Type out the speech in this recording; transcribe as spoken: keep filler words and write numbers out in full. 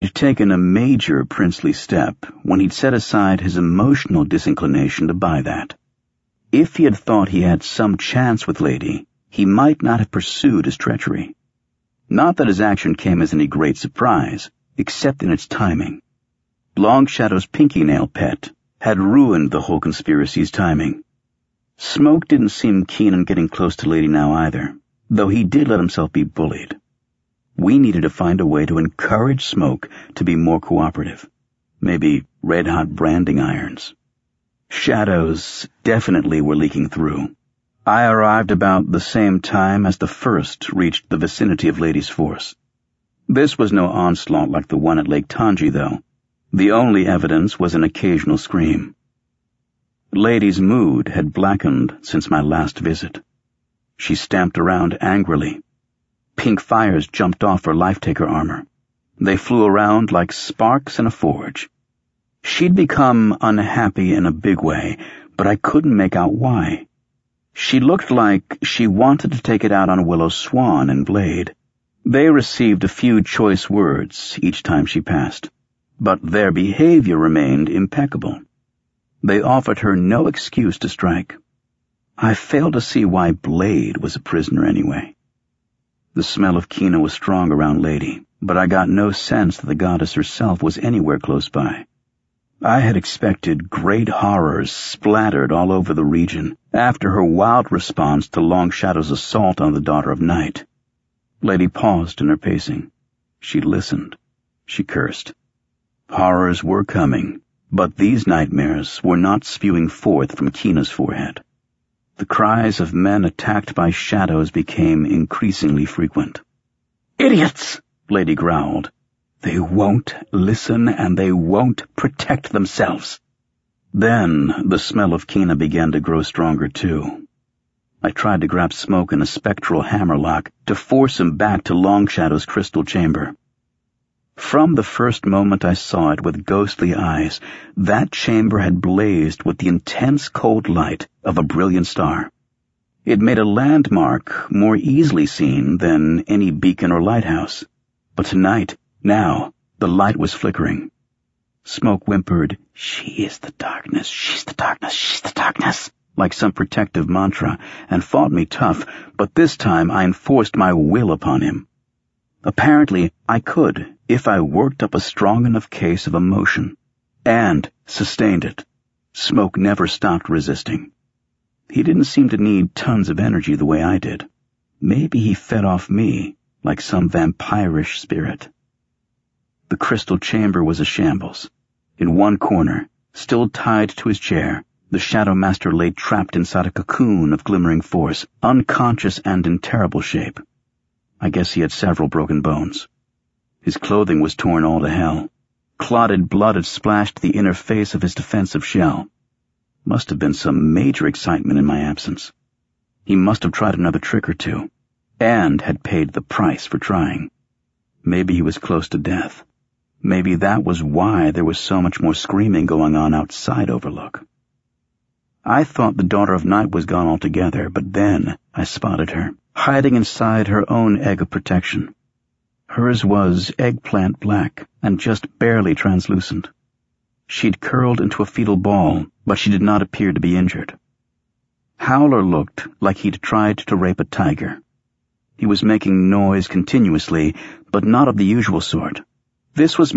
He'd taken a major princely step when he'd set aside his emotional disinclination to buy that. If he had thought he had some chance with Lady, he might not have pursued his treachery. Not that his action came as any great surprise, except in its timing. Long Shadow's pinky nail pet had ruined the whole conspiracy's timing. Smoke didn't seem keen on getting close to Lady now either, though he did let himself be bullied. We needed to find a way to encourage Smoke to be more cooperative. Maybe red-hot branding irons. Shadows definitely were leaking through. I arrived about the same time as the first reached the vicinity of Lady's force. This was no onslaught like the one at Lake Tanji, though. The only evidence was an occasional scream. Lady's mood had blackened since my last visit. She stamped around angrily. Pink fires jumped off her life-taker armor. They flew around like sparks in a forge. She'd become unhappy in a big way, but I couldn't make out why. She looked like she wanted to take it out on Willow Swan and Blade. They received a few choice words each time she passed, but their behavior remained impeccable. They offered her no excuse to strike. I failed to see why Blade was a prisoner anyway. The smell of Kina was strong around Lady, but I got no sense that the goddess herself was anywhere close by. I had expected great horrors splattered all over the region after her wild response to Long Shadow's assault on the Daughter of Night. Lady paused in her pacing. She listened. She cursed. Horrors were coming, but these nightmares were not spewing forth from Kina's forehead. The cries of men attacked by shadows became increasingly frequent. "Idiots!" Lady growled. "They won't listen and they won't protect themselves." Then the smell of Kina began to grow stronger too. I tried to grab Smoke in a spectral hammerlock to force him back to Long Shadow's crystal chamber. From the first moment I saw it with ghostly eyes, that chamber had blazed with the intense cold light of a brilliant star. It made a landmark more easily seen than any beacon or lighthouse. But tonight, now, the light was flickering. Smoke whimpered, "She is the darkness, she's the darkness, she's the darkness," like some protective mantra, and fought me tough, but this time I enforced my will upon him. Apparently, I could, if I worked up a strong enough case of emotion, and sustained it. Smoke never stopped resisting. He didn't seem to need tons of energy the way I did. Maybe he fed off me, like some vampirish spirit. The crystal chamber was a shambles. In one corner, still tied to his chair, the Shadow Master lay trapped inside a cocoon of glimmering force, unconscious and in terrible shape. I guess he had several broken bones. His clothing was torn all to hell. Clotted blood had splashed the inner face of his defensive shell. Must have been some major excitement in my absence. He must have tried another trick or two, and had paid the price for trying. Maybe he was close to death. Maybe that was why there was so much more screaming going on outside Overlook. I thought the Daughter of Night was gone altogether, but then I spotted her, hiding inside her own egg of protection. Hers was eggplant black and just barely translucent. She'd curled into a fetal ball, but she did not appear to be injured. Howler looked like he'd tried to rape a tiger. He was making noise continuously, but not of the usual sort. This was